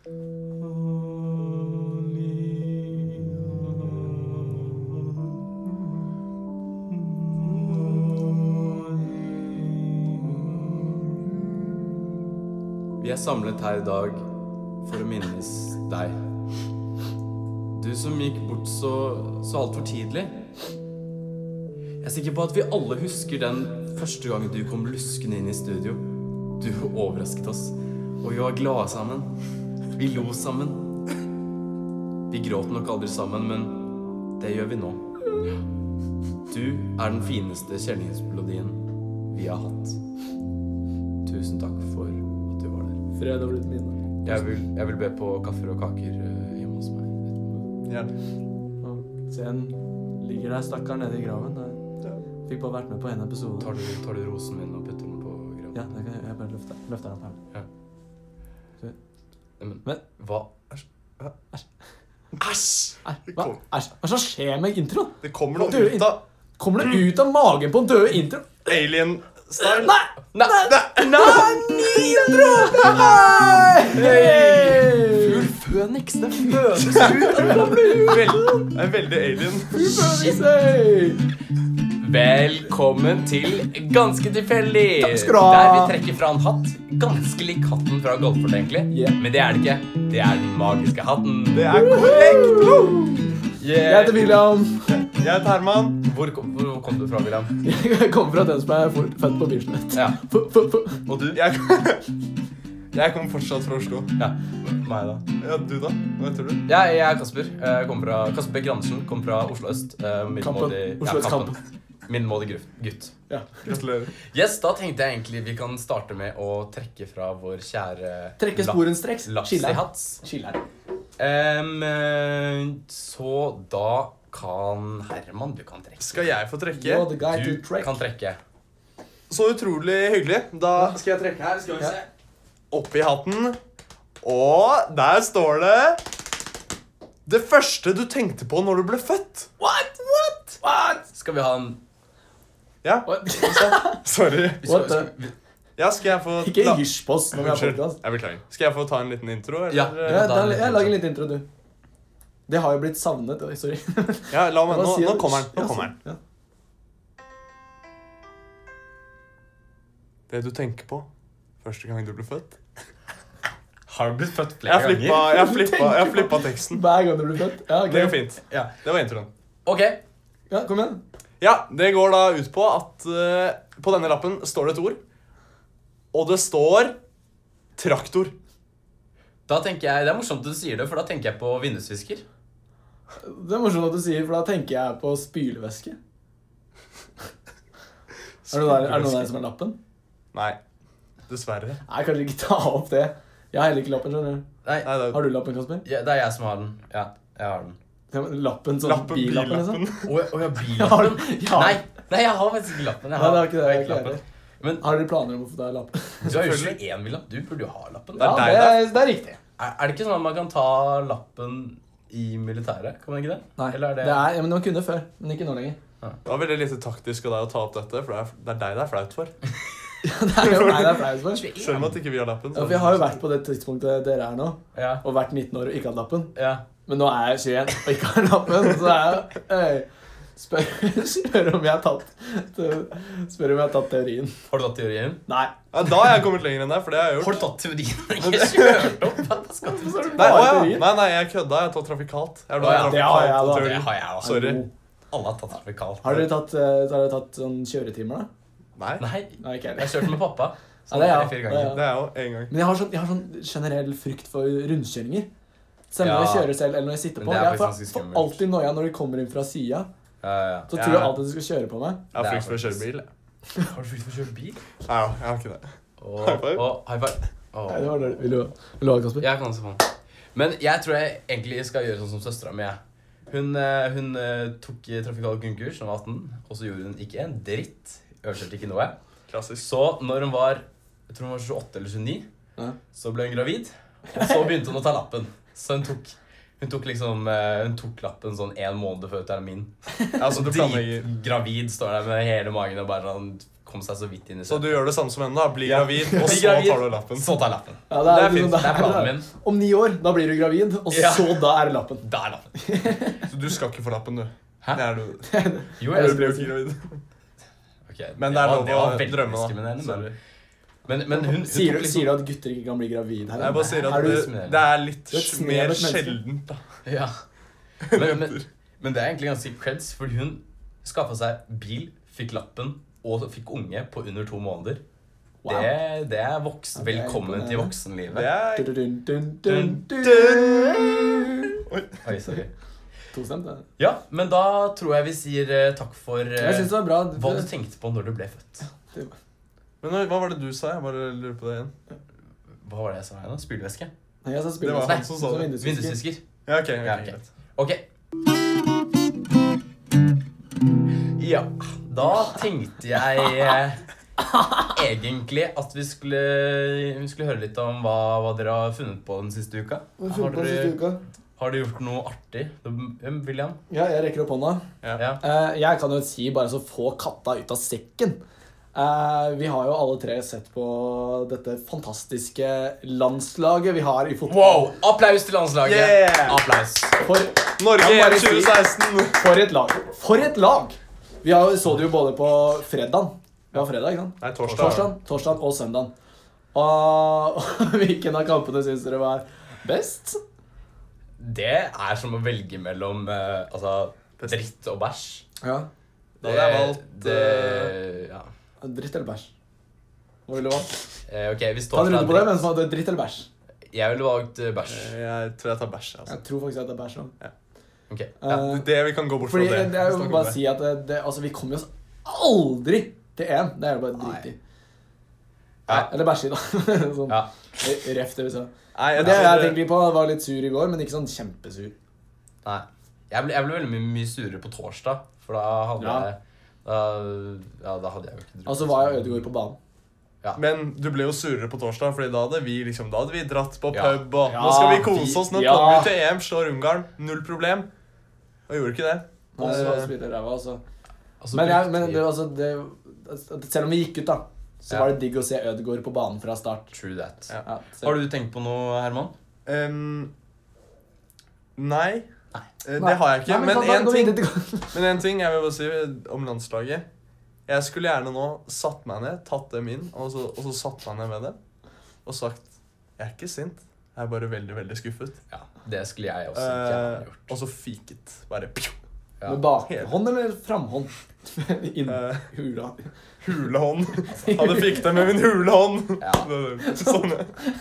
Vi samlet her I dag for å minnes deg. Du som gikk bort så alt for tidlig. Jeg sikker på at vi alle husker den første gangen du kom luskende inn I studio. Du overrasket oss, og vi var glade sammen. Vi lo sammen. Vi gråt nok aldri sammen, men det gjør vi nå. Du den fineste kjærlighetsmelodien vi har hatt. Tusen takk for at du var der. Fred har blitt mine. Jeg vil be på kaffer og kaker hjemme hos meg. Gjerne. Se, en ligger der stakkar nede I graven. Fikk bare vært med på en episode. Tar du rosen min og putter den på graven? Ja, det kan jeg bare løfter den opp her. Ja. Så. Men, hva? Æsj! Hva som skjer med introen? Det kommer noe ut av... Kommer det ut av magen på en død intro? Alien-style. Nei! Intro! Fugl Fønix, det føles ut. Det veldig alien. Velkommen til Ganske tilfeldig. Takk skal du ha. Der vi trekker fra en hatt. Ganske lik hatten fra Golfort egentlig. Yeah. Men det det ikke. Det den magiske hatten. Det korrekt. Jeg heter William. Jeg heter Herman. Hvor kom du fra, William? Jeg kommer fra den som født på Bislett. Ja. Og du? Jeg kommer fortsatt fra Oslo. Ja, meg da. Ja, du da? Hva heter du? Jeg Kasper. Jeg kommer fra Kasper Beck Andersen. Kommer fra Oslo Øst. Kampen. Middelmådig gutt. Ja. Gratulerer. Yes, da tenkte jeg egentlig vi kan starte med å trekke fra vår kjære Trekke sporenstreks. Lassi-hats. Skiller. Så da kan Herman, du kan trekke. Skal jeg få trekke? You're the guy to Du track. kan trekke. Så utrolig hyggelig. Da skal jeg trekke her. Skal vi se. Opp I hatten. Og der står det det første du tenkte på når du ble født. What? Skal vi ha en... Ja, sorry. What the? Ja, skal jeg få... Ikke hysj på oss når vi har Unnskyld, podcast. jeg beklager. Skal jeg få ta en liten intro? Eller? Ja. Jeg lager litt intro, du. Det har jo blitt savnet. Oi, sorry. Ja, la meg, Hva sier nå du? kommer den. Nå Ja, kommer den. ja. Det du tenker på første gang du ble født. Har du blitt født flere ganger? Jeg flippet teksten. Hver gang du blir født. Ja, ok. Det går fint. Ja. Det var introen. Ok. Ja, kom igjen. Ja, det går da ut på at på denne lappen står det et ord. Og det står traktor. Da tenker jeg, det morsomt at du sier det, for da tenker jeg på vindusvisker. Det morsomt at du sier, for da tenker jeg på spylevæske. Er det noen der som har lappen? Nei, dessverre. Nei, kanskje ikke ta opp det. Jeg har heller ikke lappen, skjønner du. Nei, Nei, det Har du lappen, Kasper? ja, det jeg som har den. Ja, jeg har den. Lappen, sånn billappen, liksom. Åja, billappen? Ja. Nei, jeg har faktisk ikke lappen. Jeg Nei, har, det er ikke det, jeg har ikke lappen. heller. Men Har dere planer om å få deg lappen? du har jo ikke en William. Du burde jo ha lappen. Det er deg, det er riktig. Er det ikke sånn at man kan ta lappen i militæret? Kan man ikke det? Nei, Eller er det... ja, men man kunne før, men ikke nå lenger. Det var veldig lite taktisk av deg å ta opp dette, for det er deg det er flaut for. Ja, det er jo meg det er flaut for. Selv om at ikke vi har lappen. Ja, for jeg har jo vært på det tidspunktet dere er nå, Ja, og vært 19 år og ikke hatt lappen. ja. Men nå er jeg 21 og ikke har lappen, så er jeg spør om jeg har tatt teorien. Har du tatt teorien? Nei. Ja, da har jeg kommet lenger enn deg, for det har jeg Har gjort. du tatt teorien? Ikke kjørt opp? Hva skal du si? Nei, teorien? nei, jeg kødda. Jeg tar trafikalt. Jeg Å, ja, det har jeg, da. teori. Det har jeg også. Sorry. Alle har tatt trafikalt. Har dere tatt sånn kjøretimer da? Nei, Nei, Nei, ikke jeg heller. kjørte med pappa. Ja, det er jeg. 3-4 Det er ganger. jeg. det er jo en gang. Men jeg har sånn generell frykt for rundkjøringer. Selv når Ja. jeg kjører selv eller når jeg sitter Men på. det er Jeg faktisk ganske får skummelt. alltid noia når de kommer inn fra siden. Ja. Så tror jeg alltid de skal kjøre på meg. Jeg har frykt for å kjøre bil. Har du frykt for å kjøre bil? Nei, jeg har ikke det. High five. High five. Nei, det var det. Vil du ha det, Kasper? Jeg kan også få den. Men jeg tror jeg egentlig skal gjøre sånn som søstera mi. Hun tok trafikal grunnkurs da hun var 18, og så gjorde hun ikke en dritt. Øvelseskjørte ikke noe. Klassisk. Så når hun var, jeg tror hun var 28 eller 29, Ja. så ble hun gravid. Og så begynte hun å ta lappen. Så hun tok lappen sånn 1 måned før termin. Altså, du planlegger. Gravid står der med hele magen og bare sånn kom seg så vidt inn i Så du gjør det samme som henne da, blir gravid, og Blir så gravid, tar du lappen. Så tar jeg lappen. Ja, Det er liksom fint. Det er planen min. Om 9 år, da blir du gravid, og Ja. så da er det lappen. Da er lappen. Så du skal ikke få lappen, du. Hæ? Det er du. Jo, Du jeg blir jo ikke gravid. Ok, Men det er lov det å var veldig drømme, da. diskriminerende, Sorry. men hun Sier tok du, sier du at gutter ikke kan bli gravid her? Jeg bare sier Er at du- det er litt Du er et snevert mer menneske. sjeldent, da. Ja. Men det er egentlig ganske creds, fordi hun skaffet seg bil, fikk lappen og fikk unge på under 2 måneder. Wow. Det er Ja, det er velkommen til imponerende. voksenlivet. Det er Dun, dun, dun, dun. Oi, sorry. Tostemt, det. Ja, men da tror jeg vi sier takk for Jeg synes det var bra. hva du tenkte på når du ble født. Men hva var det du sa? Jeg bare lurer på det igjen. Hva var det jeg sa her nå? Spylevæske? Nei, jeg sa Det var spille. han som sa det. Vindusvisker. Ja, ok, Ja, ok. greit. Ok. Ja, da tenkte jeg egentlig at vi skulle høre litt om hva dere har funnet på den siste uka. Har dere gjort noe artig? William? Ja, jeg rekker opp hånda. Ja. Jeg kan jo si bare så få katta ut av sekken. Vi har jo alle 3 sett på dette fantastiske landslaget vi har i fotball. Wow! Applaus til landslaget! Yeah! Applaus. Norge Jeg må bare 2016! For et lag! For et lag! Vi så det jo både på fredagen. Det var fredag, ikke sant? Nei, torsdag. Torsdag og søndag. Og hvilken av kampene synes dere var best? Det er som å velge mellom dritt og bæsj. Ja. Da hadde jeg valgt ja. Dritt eller bæsj? Hva ville du valgt? Ok, hvis Kan du torsdag runde på det, men som hadde dritt eller bæsj? Jeg ville valgt bæsj. Jeg tror jeg tar bæsj. Altså. Jeg tror faktisk at det er bæsj også. Ok. Det vi kan gå bort fra Fordi det. jeg vil bare si at altså, vi kommer oss aldri til EM. Det er jo bare drit i. Ja. Eller bæsj i, da. Sånn, Ja. ref det vi sa. Nei, Det jeg tenkte på, var litt sur i går, men ikke sånn kjempesur. Nei. Jeg ble veldig mye surere på torsdag, for da hadde Ja. jeg da hadde jeg jo ikke drukket. Altså var jeg Ødegaard på banen. Men du ble jo surere på torsdag, fordi da hadde vi dratt på Ja. pub, og Ja, nå skal vi kose oss. Nå ja. kommer vi til EM, slår Ungarn. Null problem. Og gjorde ikke det. Nei, Så- så spilte ræva, altså. Altså, Men, brukte men vi- det, altså, selv om vi gikk ut, da, så Ja. var det digg å se Ødegaard på banen fra start. True that. Ja. Ja, Har du tenkt på noe, Herman? Nei. Nei. Det har jeg ikke. Nei, Men kan bare en gå ting, videre til- jeg vil bare si om landslaget. Jeg skulle gjerne nå satt meg ned, tatt dem inn, og så satt meg ned med det. Og sagt, jeg er ikke sint. Jeg er bare veldig, veldig skuffet. Ja, det skulle jeg også ikke ha gjort. Og så fiket. Bare pju. Ja. Med bakhånd eller framhånd? Inn hula. Hulehånd. Hadde fikk det med min hulehånd. Ja. Sånn.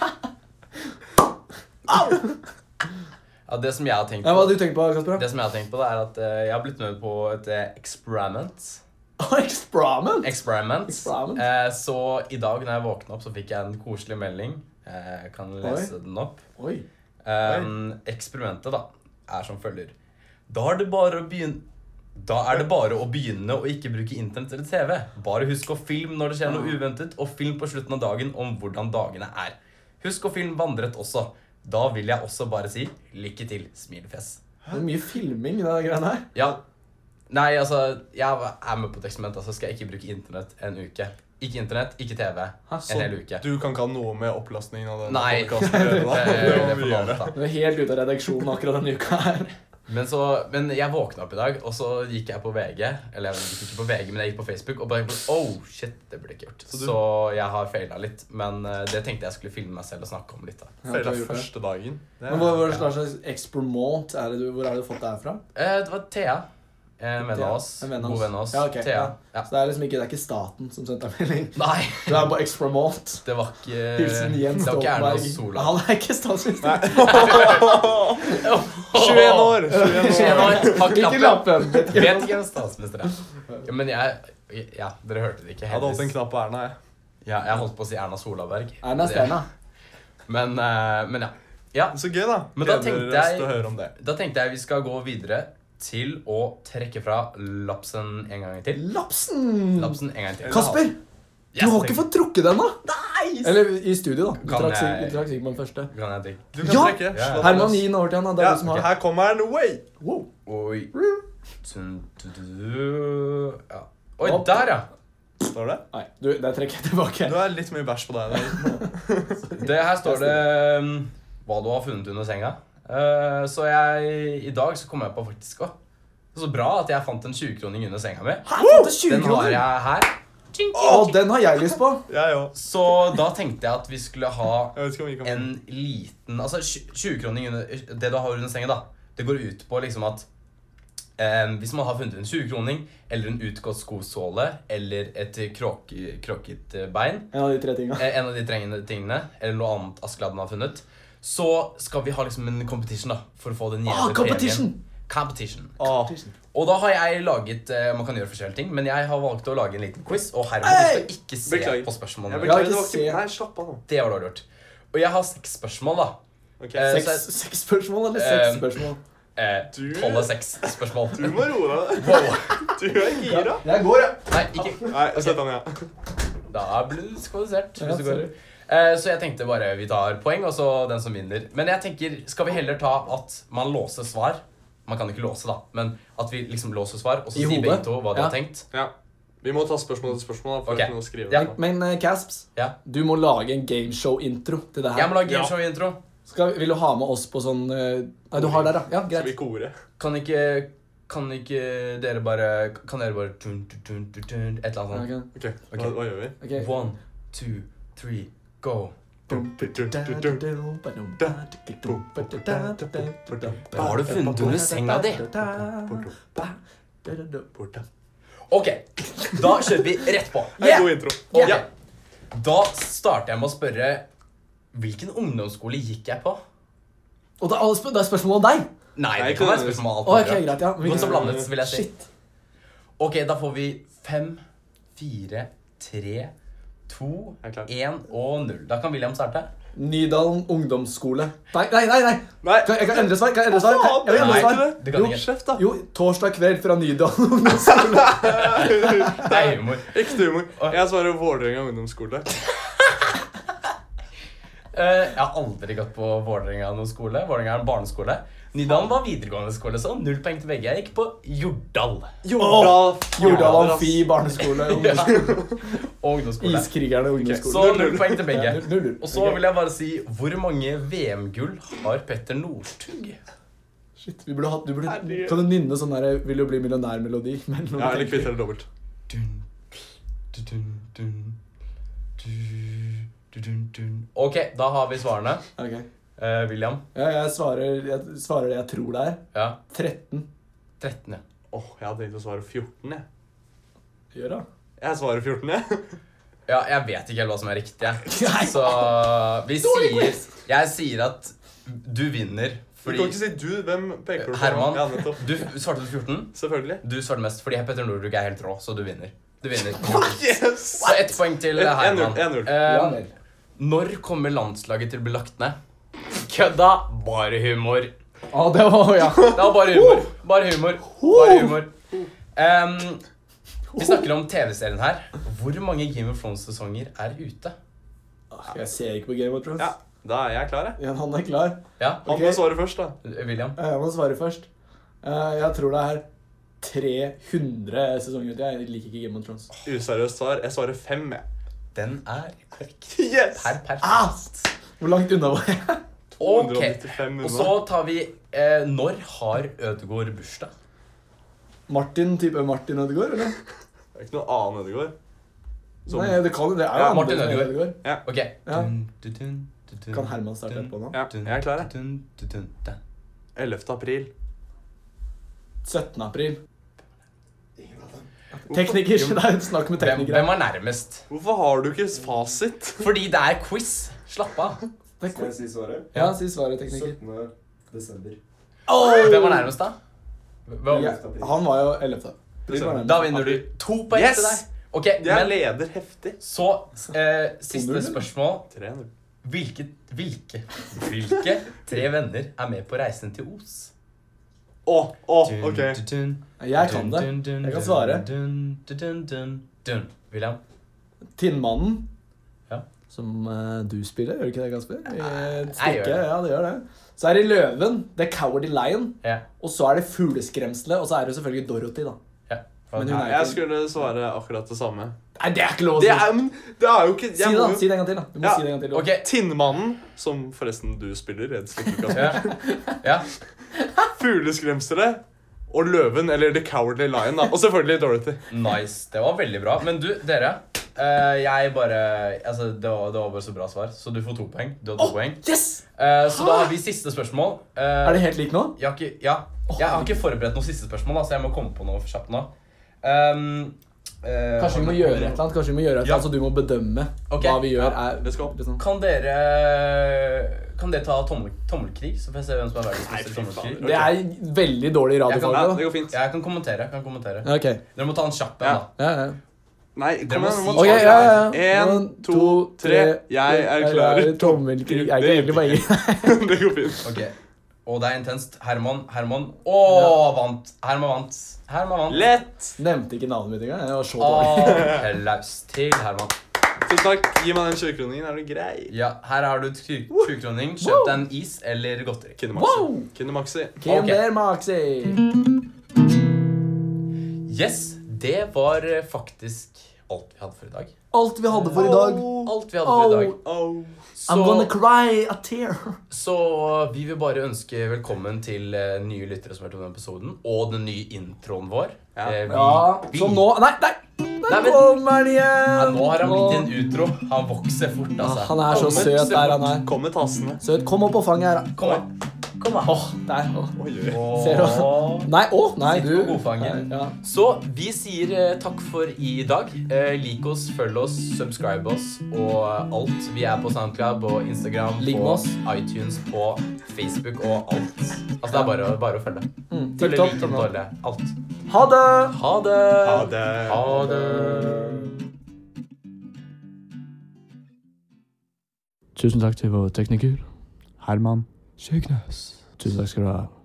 Ja, det som jeg har tenkt Ja, hva på, hadde du tenkt på, Kasper? det som jeg har tenkt på, det er at jeg har blitt med på et experiment. Experiment? Experiment. Experiment? Så i dag når jeg våknet opp, så fikk jeg en koselig melding. Jeg kan lese den opp. Oi. Eksperimentet da, er som følger. Da er det bare å begynne å ikke bruke internett eller TV. Bare husk å filme når det skjer noe uventet, og film på slutten av dagen om hvordan dagene er. Husk å filme vandret også. Da vil jeg også bare si lykke til, smilefjes. Det er mye filming i det greiene her. Ja. Nei, altså, jeg er med på et eksperiment, altså skal jeg ikke bruke internett en uke. Ikke internett, ikke TV, en hel uke. Du kan ikke ha noe med opplastningen av den Nei, podcasten å gjøre, da. det Det må får vi noe gjøre. annet, da. Du er helt ute av redaksjonen akkurat denne uka her. Men jeg våkna opp i dag, og så gikk jeg på VG. Eller jeg gikk ikke på VG, men jeg gikk på Facebook. Og bare oh, shit, det burde jeg ikke gjort. Så jeg har feilet litt. Men det tenkte jeg skulle filme meg selv og snakke om litt. Da. Ja, du Feilet har gjort det. første dagen. Det Men hva slags experiment er det hvor er det du fått det her fra? Det var Thea. En venn av oss. En venn av God oss. venn av oss. Ja, ok, Thea. ja. Ja. Så det er liksom ikke, det er ikke staten som sendte deg melding. Nei, Du er bare experiment. det var ikke Hilsen Jens Det var ikke Erna Stoltenberg. Solberg. Han er ikke statsminister. 21 år! 21 år. Har ikke Ikke lappen. lappen. Jeg vet ikke hvem statsminister er. Ja, men ja, dere hørte det ikke. Jeg hadde holdt en heldigvis. knapp på Erna, jeg. Ja, jeg holdt på å si Erna Solberg. Erna Sterna. Men ja. Ja, Så gøy, da. Men da Gleder tenkte oss jeg- til å høre om det. da tenkte jeg vi skal gå videre til å trekke fra lapsen en gang til. Lapsen! Lapsen en gang til. Kasper! Du har ikke fått trukket den, da? Nei! Eller i studio, da. Du Kan trakk jeg- du trakk sikkert på den første. Kan jeg drikke? Du kan Ja! trekke. Ja. Slå Herman, den gi den over til han. Da. Det er Ja, du som har. her kommer den. Way! Wow. Oi. Ja. Oi, Opp. der, ja. Står det? Nei, det trekker jeg tilbake. Du er litt mye bæsj på deg der. Det her står det hva du har funnet under senga. Så I dag så kom jeg på faktisk også. Så bra at jeg fant en 20-kroning under senga mi. Hæ, fant du 20 Den har kroner? jeg her. Den har jeg lyst på. Jeg òg. Så da tenkte jeg at vi skulle ha Jeg vet ikke om vi kan en liten Altså 20-kroning under det du har under senga, da. Det går ut på liksom at hvis man har funnet en 20-kroning eller en utgått skosåle eller et krokket bein, En av de 3 tingene. en av de trengende tingene, eller noe annet Askeladden har funnet, så skal vi ha liksom en competition da, for å få den gjerne competition! Competition. Competition. Og da har jeg laget, man kan gjøre forskjellige ting, men jeg har valgt å lage en liten quiz, og Herman, du skal ikke se Beklager. på spørsmålene. Jeg beklager, ikke det var ikke... se. Nei, slapp av nå. Det var dårlig gjort. Og jeg har 6 spørsmål da. Ok. Seks spørsmål eller 6 spørsmål? 12 av 6 spørsmål. Du må roe deg. Wow. Du er gira. Jeg går, ja. Nei, ikke. Nei, sett den, ja. Da blir du diskvalifisert. Ja, hvis du går. Så jeg tenkte bare vi tar poeng, og så den som vinner. Men jeg tenker, skal vi heller ta at man låser svar? Man kan ikke låse da, men at vi liksom låser svar, og så I sier hodet? begge to hva de Ja. har tenkt. Ja. Vi må ta spørsmål til spørsmål da, for Ok. å kunne skrive Ja. det. Men Casps, Ja. du må lage en gameshow-intro til det her. Jeg må lage gameshow-intro. Vil du ha med oss på sånn Nei, du har der, da. Ja, Skal vi greit. kore? Kan ikke dere bare Kan dere bare tun, tun, tun, tun, tun, et eller annet sånt? Ok, Ok, hva gjør vi? ok. 1, 2, 3, go. Hva har du funnet under senga di? Ok, da kjører vi rett på. Det er en god intro. Ok. Ja. Da starter jeg med å spørre hvilken ungdomsskole gikk jeg på? Og det er spørsmål om deg. Nei, Nei, det kan være ikke spørsmål om alt. Ok, mulig. greit, ja. Godt så blandet, vil jeg si. Shit. Ok, da får vi 5, 4, 3, 2, Jeg er klar. 1 og 0. Da kan William starte. Nydalen ungdomsskole. Nei. Nei. Jeg kan endre svar. Jeg vil endre Nei. svar. Det kan Jo. ikke. Kjeft da. Jo, torsdag kveld fra Nydalen ungdomsskole. Det er humor. Ekte humor. Jeg svarer Vålerenga ungdomsskole. Jeg har aldri gått på Vålerenga noen skole. Vålerenga er en barneskole. Nydalen var videregående skole, så 0 poeng til begge. Jeg gikk på Jordal. Jordal Amfi barneskole. Og ungdomsskole. Iskrigerne ungdomsskole. Så 0 poeng til begge. Ja, 0. Og så vil jeg bare si, hvor mange VM-gull har Petter Northug? Shit, vi burde hatt, Herregud. kan du nynne sånn der Vil du bli millionær-melodi? Ja, eller kvitt eller dobbelt. Dun, dun, dun, dun, dun. Ok, da har vi svarene. Ok. William? Ja, jeg svarer det jeg tror det er. Ja. 13. 13, ja. Jeg hadde tenkt å svare 14, jeg. Gjør da. Jeg svarer 14, jeg. Ja, jeg vet ikke helt hva som er riktig. Nei. Så jeg sier at du vinner Du fordi kan ikke si du. Hvem peker du på? Herman, Ja, nettopp. du svarte til 14. Selvfølgelig. Du svarte mest fordi Petter Northug er helt rå, så du vinner. Du vinner. Yes! Så 1 poeng til Herman. 1-0. Ja, vel. Når kommer landslaget til å bli lagt ned? Kødda! Bare humor. Det var, ja. Det var bare humor. Bare humor. Bare humor. Vi snakker om TV-serien her. Hvor mange Game of Thrones-sesonger er ute? Jeg ser ikke på Game of Thrones. Ja, da er jeg klar, jeg. Ja, han er klar. Ja, Han Ok. må svare først, da. William? Jeg må svare først. Jeg tror det er 300 sesonger ute. Jeg liker ikke Game of Thrones. Useriøst svar. Jeg svarer 5, jeg. Den er korrekt. Yes! Perfekt. Hvor langt unna var jeg? Ok, 295 og så tar vi når har Ødegaard bursdag? Type Martin Ødegaard, eller? Det er ikke noe annen Ødegaard. Som- Nei, det er jo Ja, andre Martin som er Ødegaard. Ok. Ja. Dun, dun, dun, dun, dun, Kan Herman starte dun, etterpå nå? Ja, dun, jeg er klar, jeg. dun, dun, dun, dun. 11. april. 17. april. Tekniker. Det er snakk med Hvem teknikere. er nærmest? Hvorfor har du ikke fasit? Fordi det er quiz. Slapp av. Skal jeg si svaret? Ja, si svaret, tekniker. 17. desember. Hvem var nærmest da? Ja, han var jo 11. april. var nærmest. Da vinner du 2 poeng Yes! til deg. Ok, Jeg men leder heftig. så siste 2-0. spørsmål. 3-0. Hvilke 3 venner er med på reisen til Os? Ok. Jeg kan det. Jeg kan svare. William? Tinnmannen. Ja. Som du spiller, gjør du ikke det, Kasper? I jeg stykke, gjør det. ja, det gjør det. Så er det Løven, The Cowardly Lion, Ja. og så er det Fugleskremselet, og så er det selvfølgelig Dorothy, da. Ja. Men hun er Jeg ikke... skulle svare akkurat det samme. Nei, det er ikke lov å Det si. er, men det er jo ikke Si det da, si det en gang til da. Du må Ja. si det en gang til. Ok, Tinnmannen, som forresten du spiller, ja. Ja. fugleskremsere, og løven, eller The Cowardly Lion, da. Og selvfølgelig Dorothy. Nice, det var veldig bra. Men du, dere, jeg bare, altså det var bare så bra svar. Så du får 2 poeng. Du har 2 poeng. Yes! Så da har vi siste spørsmål. Er det helt lik nå? Jeg har ikke forberedt noen siste spørsmål, da, så jeg må komme på noe for kjapt nå. Kanskje vi må gjøre et eller annet, kanskje vi må gjøre et eller annet, så du må bedømme hva vi gjør er... let's go. Liksom. Kan dere ta tommelkrig, så får jeg se hvem som er verdensmester i tommelkrig? faen. Det er veldig dårlig Ja, radiofag. det går fint. Jeg kan kommentere. Ja, ok. Dere må ta en kjapp en, Ja. da. Ja, ja. Nei, Dere kom må igjen. si- nå må Ok, ta ja, det. ja. 1, 2, 3. Jeg er klar. Tommelkrig. Er ikke egentlig bare ingen. Det går fint. Ok, og det er intenst. Herman. Vant. Herman vant. Lett. Nevnte ikke navnet mitt engang. Jeg var så dårlig. Applaus til Herman. Tusen takk. Gi meg den 20-kroningen. Er du grei? Ja, her har du 20-kroning. Kjøp deg en is eller godteri. Kinemaxi. Wow! Kinemaxi. Kinder Maxi. Yes, det var faktisk alt vi hadde for i dag. Alt vi hadde for i dag. Alt vi hadde for i dag. Oh. I'm gonna Så, cry a tear. så vi vil bare ønske velkommen til nye lyttere som har hørt om denne episoden, og den nye introen vår. Ja. Vi- Så nå... Nei! Nei, men- Kommer han Ja, igjen! nå har han blitt en utro. Han vokser fort, altså. Han er så Kommer- søt der han er. Kom med tassene. Søt, kom opp på fanget her. Kom her. Åh, der. Åh. Oi, oi. Ser du? Nei, nei, Sitt du. på godfanget. Ja. Så vi sier takk for i dag. Lik oss, følg oss, subscribe oss og alt. Vi er på SoundCloud, på Instagram, Ligg med på oss. iTunes, på Facebook og alt. Altså det er bare å følge. Følge, TikTok, like, dårlig. Alt. Ha det! Ha det! Ha det. Ha det! Tusen takk til vår tekniker. Herman. Tusen takk skal du ha.